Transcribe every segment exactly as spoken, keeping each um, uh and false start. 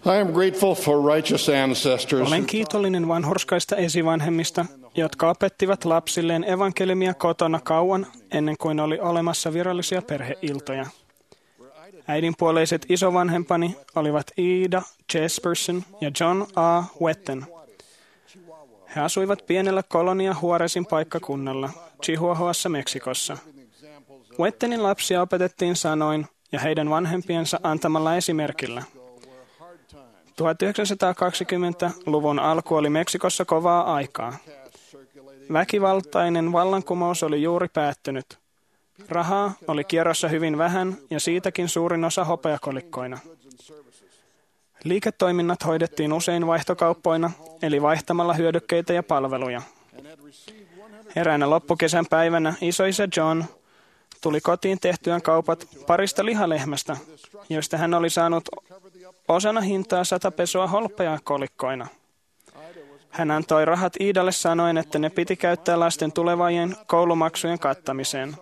I am grateful for righteous ancestors. Olen kiitollinen vanhurskaista esivanhemmista, jotka opettivat lapsilleen evankeliumia kotona kauan ennen kuin oli olemassa virallisia perheiltoja. Äidinpuoleiset isovanhempani olivat Ida Jesperson ja John A. Wetten. He asuivat pienellä kolonia Juarezin paikkakunnalla, Chihuahuassa, Meksikossa. Wettenin lapsia opetettiin sanoin ja heidän vanhempiensa antamalla esimerkillä. tuhatyhdeksänsataakaksikymmentäluvun alku oli Meksikossa kovaa aikaa. Väkivaltainen vallankumous oli juuri päättynyt. Rahaa oli kierrossa hyvin vähän ja siitäkin suurin osa hopeakolikkoina. Liiketoiminnat hoidettiin usein vaihtokauppoina, eli vaihtamalla hyödykkeitä ja palveluja. Eräänä loppukesän päivänä isoisä John tuli kotiin tehtyään kaupat parista lihalehmästä, joista hän oli saanut osana hintaa sata pesoa hopeakolikkoina. Hän antoi rahat Iidalle sanoen, että ne piti käyttää lasten tulevien koulumaksujen kattamiseen.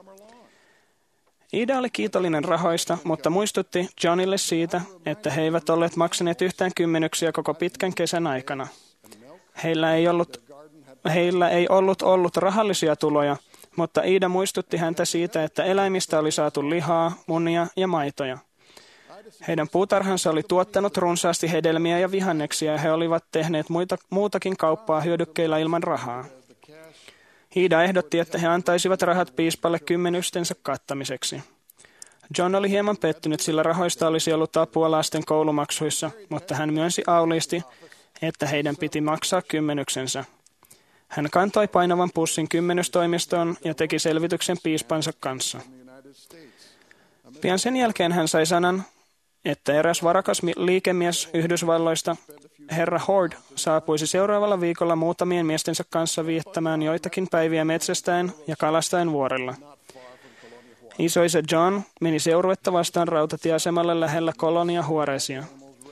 Ida oli kiitollinen rahoista, mutta muistutti Johnille siitä, että he eivät olleet maksaneet yhtään kymmenyksiä koko pitkän kesän aikana. Heillä ei ollut, heillä ei ollut ollut rahallisia tuloja, mutta Ida muistutti häntä siitä, että eläimistä oli saatu lihaa, munia ja maitoja. Heidän puutarhansa oli tuottanut runsaasti hedelmiä ja vihanneksia ja he olivat tehneet muita, muutakin kauppaa hyödykkeillä ilman rahaa. Ida ehdotti, että he antaisivat rahat piispalle kymmenystensä kattamiseksi. John oli hieman pettynyt, sillä rahoista olisi ollut apua lasten koulumaksuissa, mutta hän myönsi auliisti, että heidän piti maksaa kymmenyksensä. Hän kantoi painavan pussin kymmenystoimistoon ja teki selvityksen piispansa kanssa. Pian sen jälkeen hän sai sanan, että eräs varakas liikemies Yhdysvalloista, herra Hord, saapuisi seuraavalla viikolla muutamien miestensä kanssa viettämään joitakin päiviä metsästäen ja kalastaen vuorilla. Isoisä John meni seuruetta vastaan rautatieasemalle lähellä kolonia Juarezia.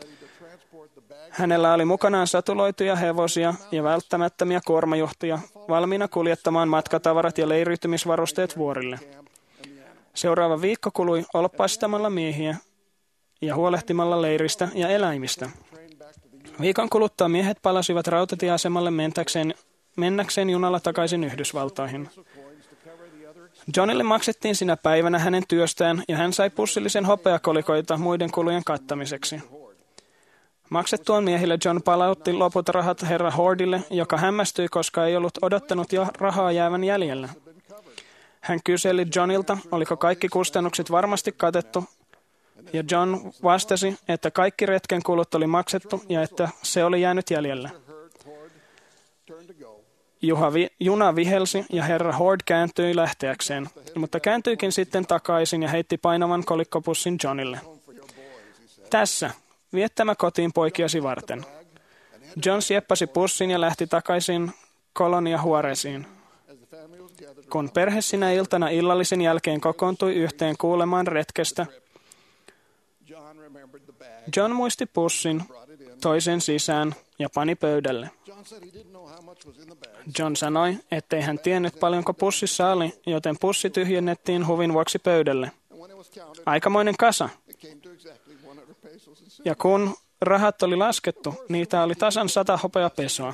Hänellä oli mukanaan satuloituja hevosia ja välttämättömiä kuormajuhtia valmiina kuljettamaan matkatavarat ja leiriytymisvarusteet vuorille. Seuraava viikko kului olpaistamalla miehiä ja huolehtimalla leiristä ja eläimistä. Viikon kuluttua miehet palasivat rautatieasemalle mentäkseen, mennäkseen junalla takaisin Yhdysvaltoihin. Johnille maksettiin sinä päivänä hänen työstään ja hän sai pussillisen hopeakolikoita muiden kulujen kattamiseksi. Maksettuaan miehille John palautti loput rahat herra Hordille, joka hämmästyi, koska ei ollut odottanut jo rahaa jäävän jäljellä. Hän kyseli Johnilta, oliko kaikki kustannukset varmasti katettu, ja John vastasi, että kaikki retken kulut oli maksettu ja että se oli jäänyt jäljellä. Juha vi- juna vihelsi ja herra Hord kääntyi lähteäkseen, mutta kääntyikin sitten takaisin ja heitti painavan kolikkopussin Johnille. Tässä, vie tämä kotiin poikiasi varten. John sieppasi pussin ja lähti takaisin kolonia Juareziin. Kun perhe sinä iltana illallisen jälkeen kokoontui yhteen kuulemaan retkestä, John muisti pussin, toi sen sisään ja pani pöydälle. John sanoi, ettei hän tiennyt paljonko pussissa oli, joten pussi tyhjennettiin huvin vuoksi pöydälle. Aikamoinen kasa. Ja kun rahat oli laskettu, niitä oli tasan sata hopeapesoa.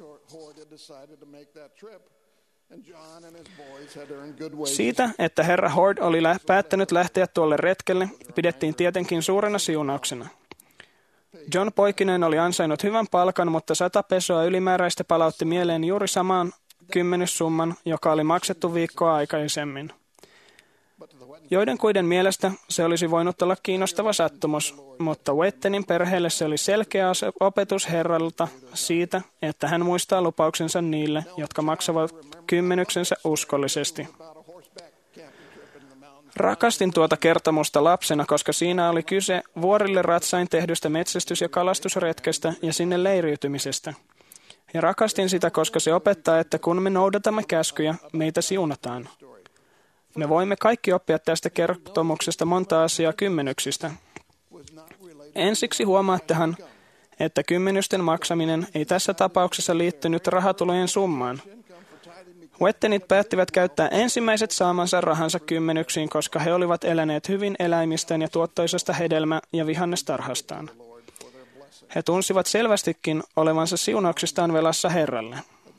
Siitä, että herra Hord oli lä- päättänyt lähteä tuolle retkelle, pidettiin tietenkin suurena siunauksena. John poikineen oli ansainnut hyvän palkan, mutta sata pesoa ylimääräistä palautti mieleen juuri samaan kymmenyssumman, joka oli maksettu viikkoa aikaisemmin. Joidenkuiden mielestä se olisi voinut olla kiinnostava sattumus, mutta Wettenin perheelle se oli selkeä opetus herralta siitä, että hän muistaa lupauksensa niille, jotka maksavat kymmenyksensä uskollisesti. Rakastin tuota kertomusta lapsena, koska siinä oli kyse vuorille ratsain tehdystä metsästys- ja kalastusretkestä ja sinne leiriytymisestä. Ja rakastin sitä, koska se opettaa, että kun me noudatamme käskyjä, meitä siunataan. Me voimme kaikki oppia tästä kertomuksesta monta asiaa kymmenyksistä. Ensiksi huomaattehan, että kymmenysten maksaminen ei tässä tapauksessa liittynyt rahatulojen summaan. Wettenit päättivät käyttää ensimmäiset saamansa rahansa kymmenyksiin, koska he olivat eläneet hyvin eläimistään ja tuottoisesta hedelmä- ja vihannestarhastaan. He tunsivat selvästikin olevansa siunauksistaan velassa Herralle.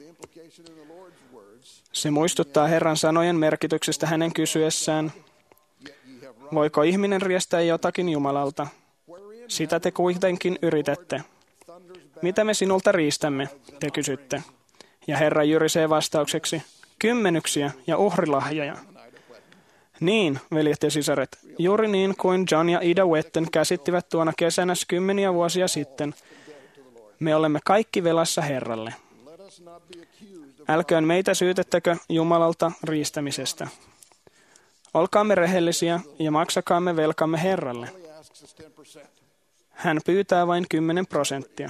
Se muistuttaa Herran sanojen merkityksestä hänen kysyessään, voiko ihminen riestää jotakin Jumalalta? Sitä te kuitenkin yritätte. Mitä me sinulta riistämme, te kysytte. Ja Herra jyrisee vastaukseksi, kymmenyksiä ja uhrilahjoja. Niin, veljet ja sisaret, juuri niin kuin John ja Ida Wetten käsittivät tuona kesänä kymmeniä vuosia sitten. Me olemme kaikki velassa Herralle. Älköön meitä syytettäkö Jumalalta riistämisestä. Olkaamme rehellisiä ja maksakaamme velkamme Herralle. Hän pyytää vain kymmenen prosenttia.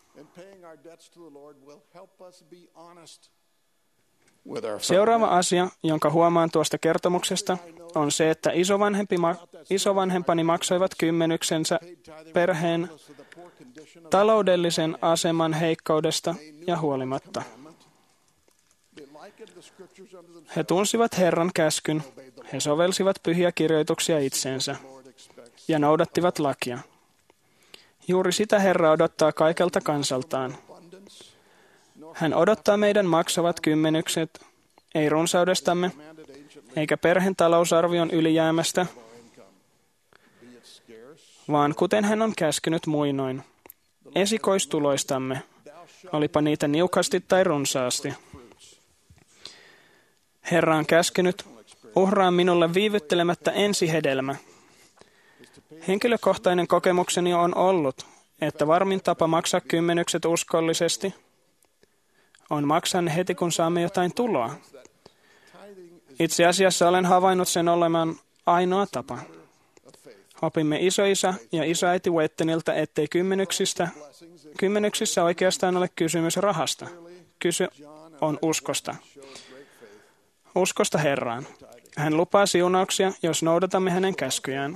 Seuraava asia, jonka huomaan tuosta kertomuksesta, on se, että isovanhempi ma- isovanhempani maksoivat kymmenyksensä perheen taloudellisen aseman heikkoudesta ja huolimatta. He tunsivat Herran käskyn, he sovelsivat pyhiä kirjoituksia itseensä ja noudattivat lakia. Juuri sitä Herra odottaa kaikelta kansaltaan. Hän odottaa meidän maksavat kymmenykset, ei runsaudestamme, eikä perheen talousarvion ylijäämästä, vaan kuten hän on käskynyt muinoin, esikoistuloistamme, olipa niitä niukasti tai runsaasti. Herra on käskenyt, uhraa minulle viivyttelemättä ensihedelmä. Henkilökohtainen kokemukseni on ollut, että varmin tapa maksaa kymmenykset uskollisesti on maksaa ne heti, kun saamme jotain tuloa. Itse asiassa olen havainnut sen olemaan ainoa tapa. Opimme isoisä ja isoäiti Wetteniltä, ettei kymmenyksistä, kymmenyksissä oikeastaan ole kysymys rahasta. Kysy on uskosta. Uskosta Herraan. Hän lupaa siunauksia, jos noudatamme hänen käskyjään.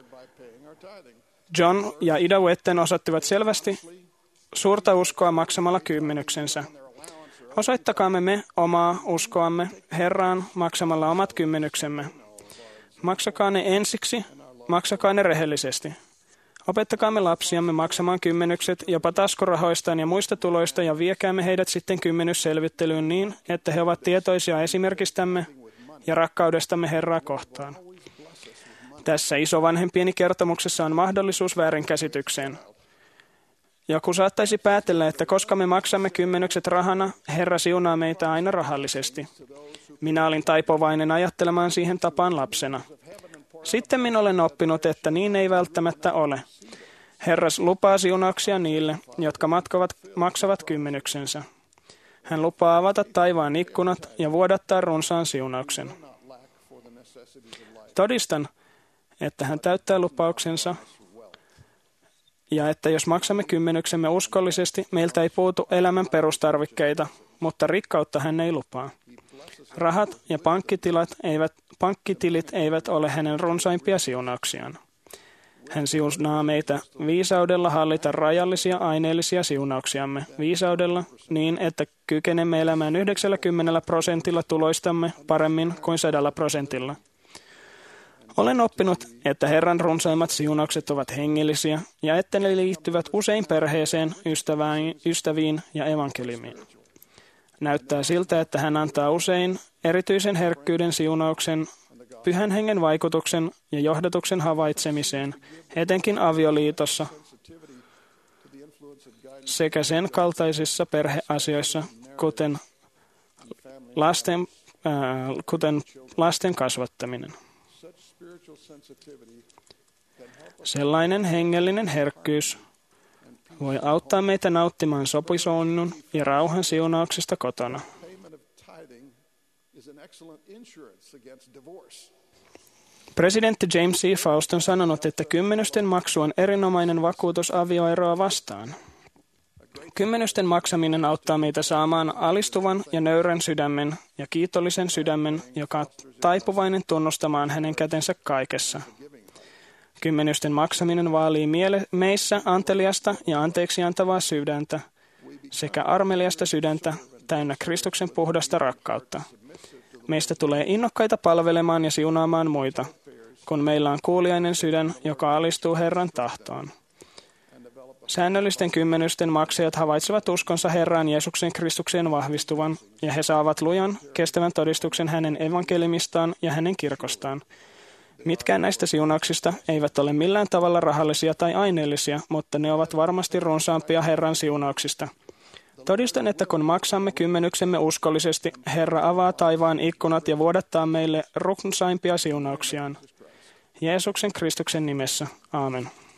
John ja Ida Wetten osoittivat selvästi suurta uskoa maksamalla kymmenyksensä. Osoittakaamme me omaa uskoamme Herraan maksamalla omat kymmenyksemme. Maksakaa ne ensiksi, maksakaa ne rehellisesti. Opettakaamme lapsiamme maksamaan kymmenykset jopa taskurahoistaan ja muista tuloista ja viekäämme heidät sitten kymmenysselvittelyyn niin, että he ovat tietoisia esimerkistämme ja rakkaudestamme Herraa kohtaan. Tässä isovanhempieni kertomuksessa on mahdollisuus väärinkäsitykseen. Joku saattaisi päätellä, että koska me maksamme kymmenykset rahana, Herra siunaa meitä aina rahallisesti. Minä olin taipuvainen ajattelemaan siihen tapaan lapsena. Sitten minä olen oppinut, että niin ei välttämättä ole. Herra lupaa siunauksia niille, jotka matkavat, maksavat kymmenyksensä. Hän lupaa avata taivaan ikkunat ja vuodattaa runsaan siunauksen. Todistan, että hän täyttää lupauksensa ja että jos maksamme kymmenyksemme uskollisesti, meiltä ei puutu elämän perustarvikkeita, mutta rikkautta hän ei lupaa. Rahat ja pankkitilat eivät, pankkitilit eivät ole hänen runsaimpia siunauksiaan. Hän siunaa meitä viisaudella hallita rajallisia aineellisia siunauksiamme, viisaudella niin, että kykenemme elämään yhdeksänkymmentä prosentilla tuloistamme paremmin kuin sadalla prosentilla. Olen oppinut, että Herran runsaimmat siunaukset ovat hengellisiä ja että ne liittyvät usein perheeseen, ystäviin ja evankeliumiin. Näyttää siltä, että hän antaa usein erityisen herkkyyden siunauksen, pyhän hengen vaikutuksen ja johdatuksen havaitsemiseen, etenkin avioliitossa sekä sen kaltaisissa perheasioissa, kuten lasten, äh, kuten lasten kasvattaminen. Sellainen hengellinen herkkyys voi auttaa meitä nauttimaan sopusoinnun ja rauhan siunauksista kotona. Presidentti James C. Faust on sanonut, että kymmenysten maksu on erinomainen vakuutus avioeroa vastaan. Kymmenysten maksaminen auttaa meitä saamaan alistuvan ja nöyrän sydämen ja kiitollisen sydämen, joka on taipuvainen tunnustamaan hänen kätensä kaikessa. Kymmenysten maksaminen vaalii miele- meissä anteliasta ja anteeksi antavaa sydäntä sekä armeliasta sydäntä täynnä Kristuksen puhdasta rakkautta. Meistä tulee innokkaita palvelemaan ja siunaamaan muita, kun meillä on kuuliainen sydän, joka alistuu Herran tahtoon. Säännöllisten kymmenysten maksajat havaitsevat uskonsa Herraan Jeesuksen Kristukseen vahvistuvan, ja he saavat lujan, kestävän todistuksen hänen evankeliumistaan ja hänen kirkostaan. Mitkään näistä siunauksista eivät ole millään tavalla rahallisia tai aineellisia, mutta ne ovat varmasti runsaampia Herran siunauksista. Todistan, että kun maksamme kymmenyksemme uskollisesti, Herra avaa taivaan ikkunat ja vuodattaa meille runsaimpia siunauksiaan. Jeesuksen Kristuksen nimessä. Aamen.